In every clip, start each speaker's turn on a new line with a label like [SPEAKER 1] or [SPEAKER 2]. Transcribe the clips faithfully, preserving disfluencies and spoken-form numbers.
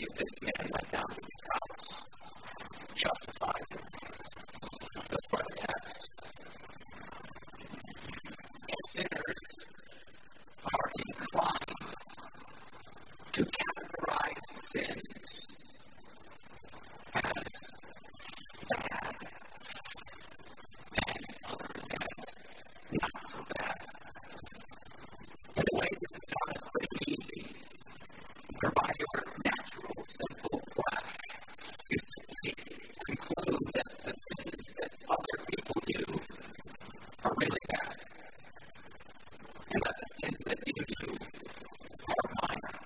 [SPEAKER 1] that this man went down to his house, justified. That's part of the text. And sinners are inclined to categorize sins as bad and others as not so bad. And the way this is done is pretty easy. For by your natural, sinful flesh, you simply conclude that the sins that other people do are really bad, and that the sins that you do are minor.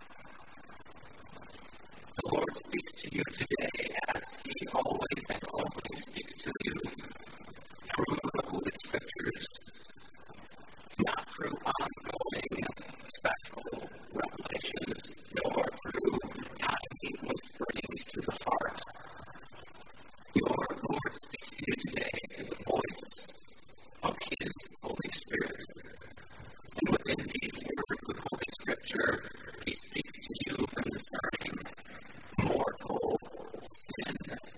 [SPEAKER 1] The Lord speaks to you today as He always and only speaks to you through the Holy Scriptures, not through ongoing special revelations, nor through tiny whisperings to the heart. Your Lord speaks to you today through the voice of His Holy Spirit. And within these words of Holy Scripture, He speaks to you concerning mortal sin.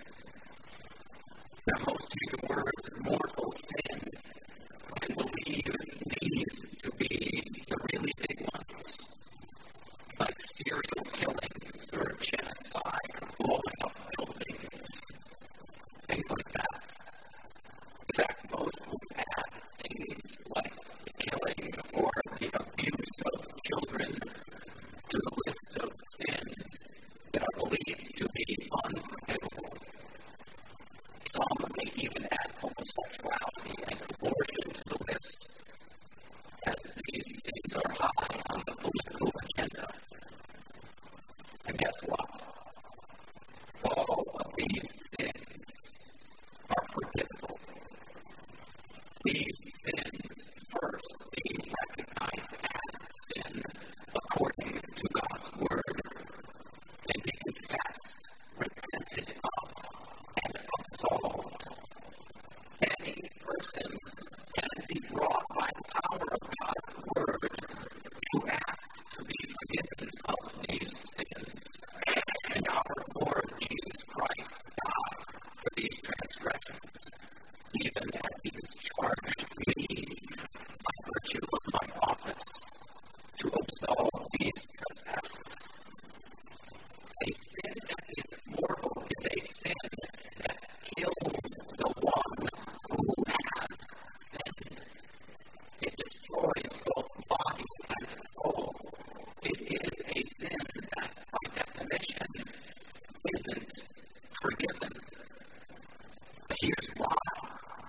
[SPEAKER 1] Now, most of your words, mortal sin, I believe these to be the really big ones, like serial killings or genocide or blowing up buildings, things like that. In fact, most will add things like the killing or the abuse of children to the list of sins that are believed to be unforgivable. Some may even add homosexuality and abortion to the list, as these sins are high on the political agenda. And guess what? All of these sins are forgivable. These sins first being recognized as sin according to God's Word, and be confessed, repented of, and absolved. Any person can be brought by the power of God's Word to ask to be forgiven of these sins. And our Lord Jesus Christ died for these transgressions, even as He has charged me by virtue of my office to absolve these trespasses. A sin that is mortal is a sin that kills the one who has sinned. It destroys both body and soul. It is a sin that, by definition, isn't forgiven. But here's why.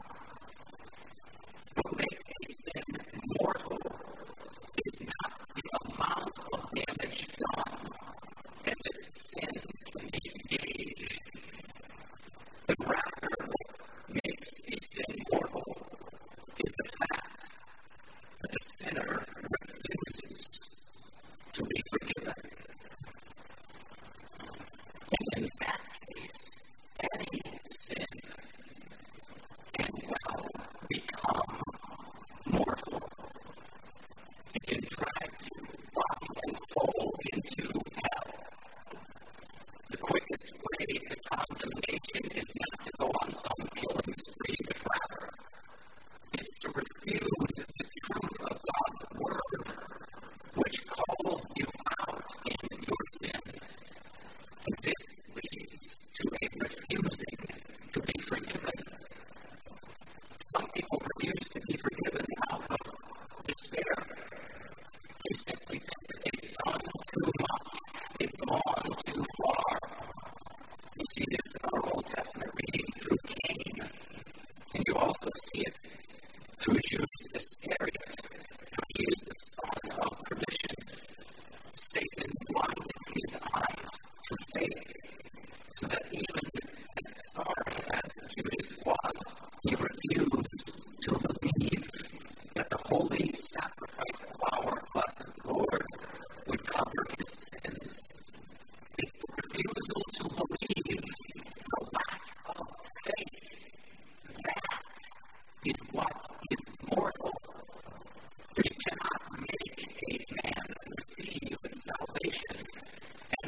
[SPEAKER 1] What makes a sin mortal is not the amount of damage done, as if sin can be engaged, but rather what makes a sin mortal is the fact that the sinner refuses to be forgiven. And in that case, any sin can well become mortal. It can drag you, body and soul, into hell. The quickest way to condemnation is not to go on some killing spree, but rather is to refuse the truth of God's Word, which calls you out in your sin. And this leads to a refusing to be forgiven. Some people refuse to be forgiven out of despair. They simply think that they've done too much. They've gone too far. You see this in our Old Testament reading through Cain, and you also see it through Judas Iscariot, for he is the son of perdition. Satan blinded his eyes through faith, so that even as sorry as Judas was, he refused to believe that the holy sacrifice of our blessed Lord would cover his sins. It's the refusal to believe, the lack of faith. That is what is mortal. For you cannot make a man receive salvation and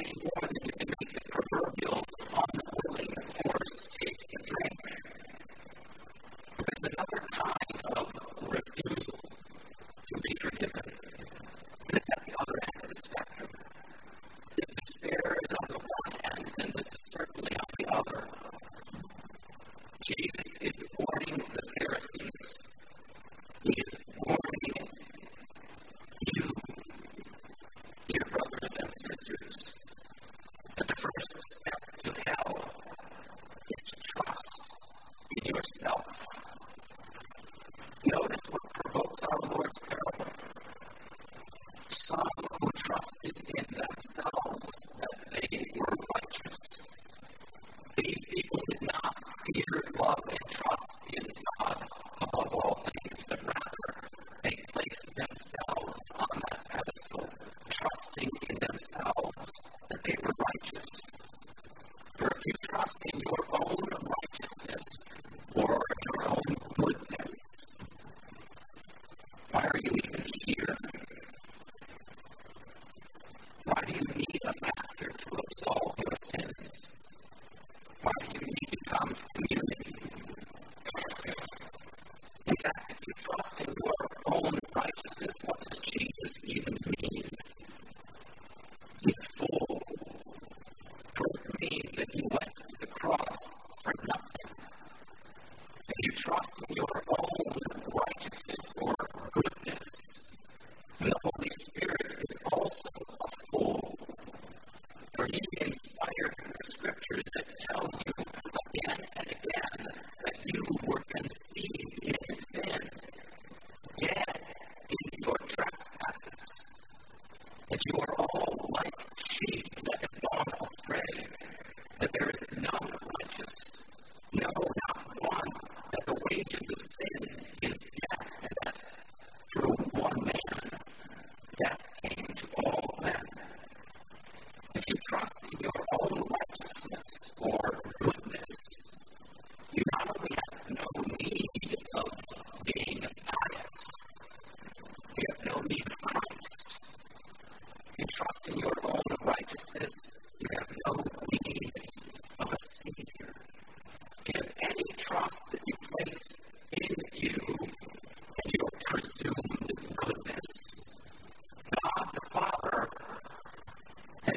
[SPEAKER 1] full. For it means that he went to the cross for nothing. If you trust in your own righteousness or goodness, the Holy Spirit is also a fool. For he inspired the scriptures that tell you again and again that you were conceived in sin, dead in your trespasses, that you are all like sheep that have gone astray, that there is none righteous, no, not one, that the wages of sin is death, and that through one man death came to all men. If you trust in your own righteousness or goodness, you not only have no need of being pious, you have no need of Christ. You trust in your own righteousness, you have no need of a Savior. Because any trust that you place in you and your presumed goodness, God the Father has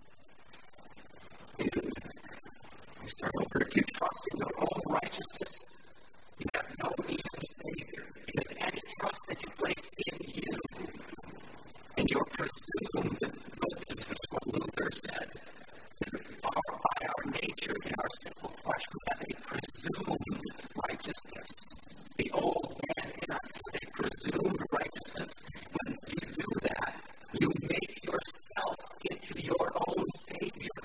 [SPEAKER 1] given. We start over. If you trust in your own righteousness, you have no need of a Savior. Because any trust that you place in you and your presumed goodness, which is what Luther said, that our, by our nature in our sinful flesh, we have a presumed righteousness. The old man in us has a presumed righteousness. When you do that, you make yourself into your own Savior.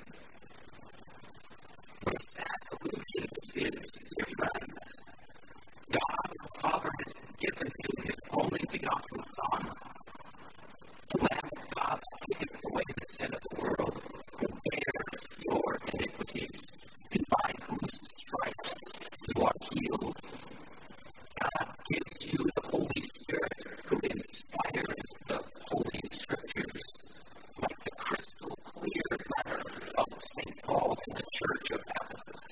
[SPEAKER 1] What a sad illusion this is, dear friends. God, the Father, has given you his only begotten Son, the Lamb of God that taketh away the sin of the world, who bears your iniquities, and by whose stripes you are healed. God gives you the Holy Spirit, who inspires the Holy Scriptures, like the crystal clear letter of Saint Paul to the Church of Ephesus.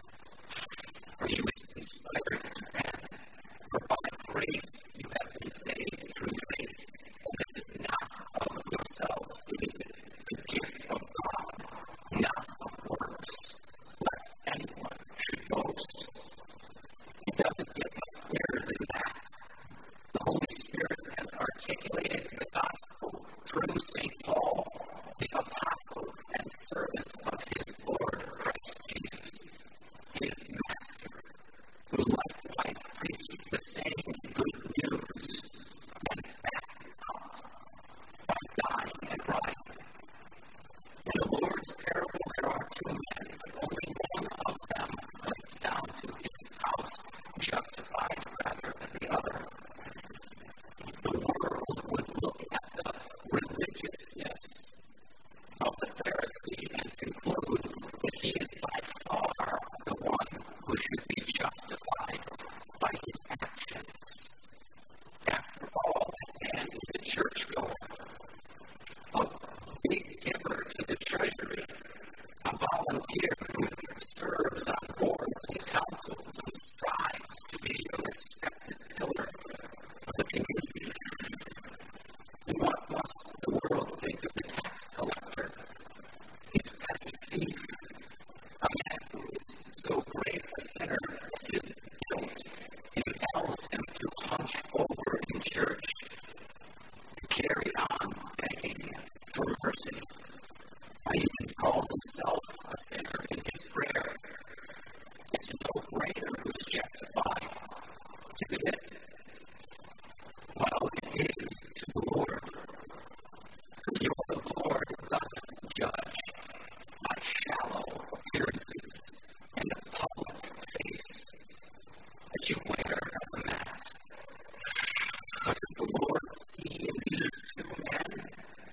[SPEAKER 1] For he was inspired pen, for by grace you have been saved through faith, and it is not of yourselves, it is the gift of God, not of works, lest anyone should boast. It doesn't get much clearer than that. The Holy Spirit has articulated the gospel through Saint Paul, the apostle and servant of his Lord Christ Jesus, his master, who likewise preached the same good news and backed it up by dying and rising. In the Lord's parable there are two men, but only one of them went down to his house justified rather than the other. The world would look at the religiousness of the Pharisee and conclude that he is by far the one who should be justified by his actions. After all, this man is a churchgoer, a big giver to the treasury, a volunteer who serves on boards and councils and strives to be a respected pillar of the community. And what must the world think of the tax collector? He's a petty thief, a man who is so great a sinner that his guilt impels him to hunch over in church, to carry on begging for mercy. He even calls himself a sinner in his prayer. It's no greater who's justified, isn't it? Well, it is to the Lord. For your Lord doesn't judge by shallow appearances and the public face that you wear as a mask. But does the Lord see in these two men?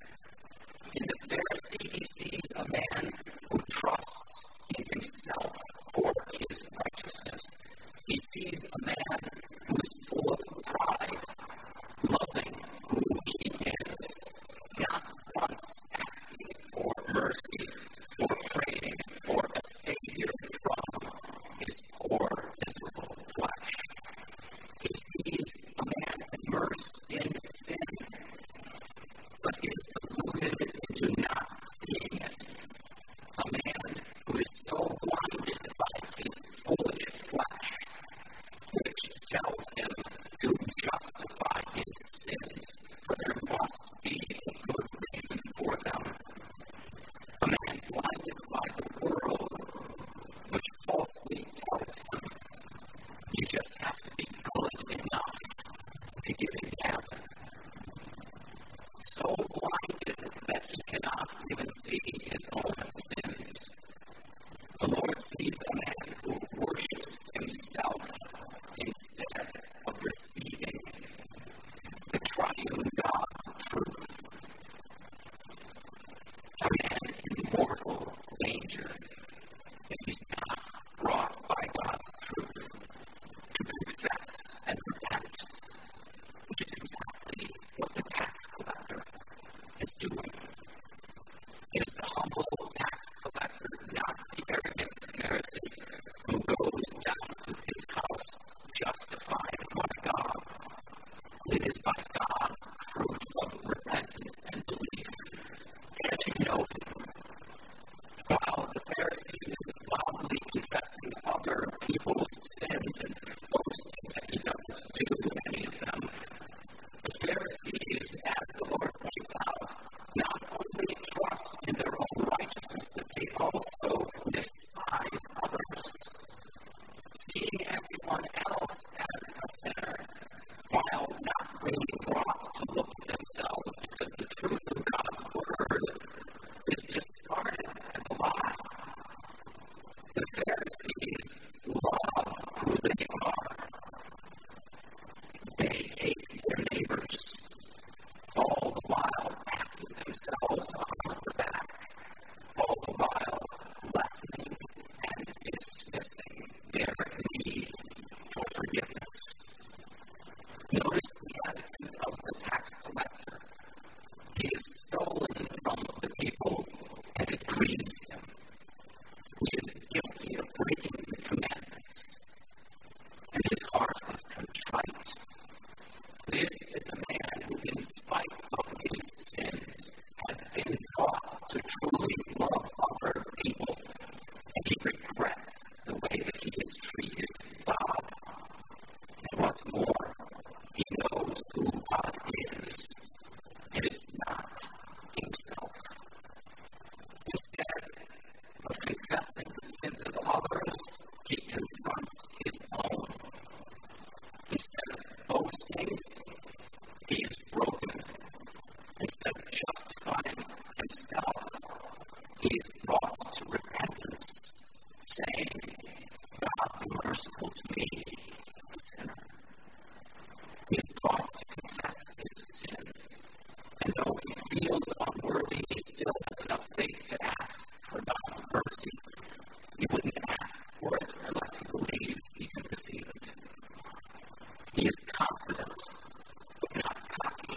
[SPEAKER 1] In the Pharisee, he sees a man who trusts in himself for his righteousness. He sees a man who is full of blinded by the world, which falsely tells him you just have to be good enough to get in heaven. So blinded that he cannot even see his own sins. The Lord sees a man who worships himself instead of receiving the triune God's truth. A man in mortal danger if he's not brought by God's truth to confess and repent, which is exactly what the tax collector is doing. It is the humble tax collector, not the arrogant Pharisee, who goes down to his house justifying by God. It is by God's fruit of repentance and belief that you know him. While the Pharisee is loudly confessing other people's sins and boasting that he doesn't do any of them, the Pharisees, as the Lord points out, not only trust in their own righteousness, but they also despise others, seeing everyone else as a sinner, while not being brought to look at themselves because the truth of God's word is discarded as a lie. The Pharisees love who they are. They hate their neighbors, all the while patting themselves on the back, all the while lessening and dismissing their need for forgiveness. Notice the attitude of the tax collector. He is stolen from the people, and it grieves him. He is guilty of breaking the commandments, and his heart is contrite. This is a man who, in spite of his sins, has been taught to truly love other people, and he regrets the way that he has treated God. And what's more, he knows who God is, and it's not himself. Instead of confessing the sins of others, he confronts his own. Instead of boasting, he is broken. Instead of justifying himself, he is brought to repentance, saying, God be merciful to me, a sinner. He is brought to confess his sin, and though he feels unworthy, he still has enough faith to ask for God's mercy. He wouldn't ask for it unless he believes he can receive it. He is confident, but not cocky.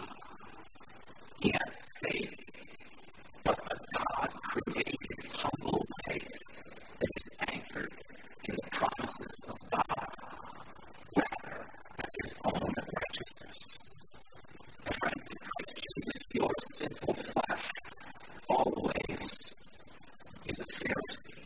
[SPEAKER 1] He has faith, but a God-created, humble faith that is anchored in the promises of God, rather than his own righteousness. Friends in Christ Jesus, your sinful flesh always is a Pharisee,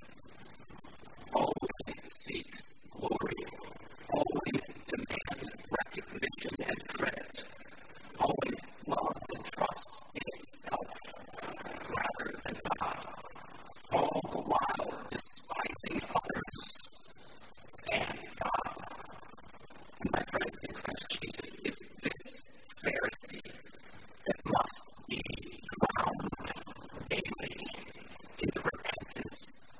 [SPEAKER 1] always seeks glory, always demands recognition and credit, always loves and trusts in itself rather than God, all the while despising others and God. And my friends in Christ Jesus, it's this Pharisee that must be drowned daily in the repentance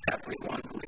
[SPEAKER 1] everyone who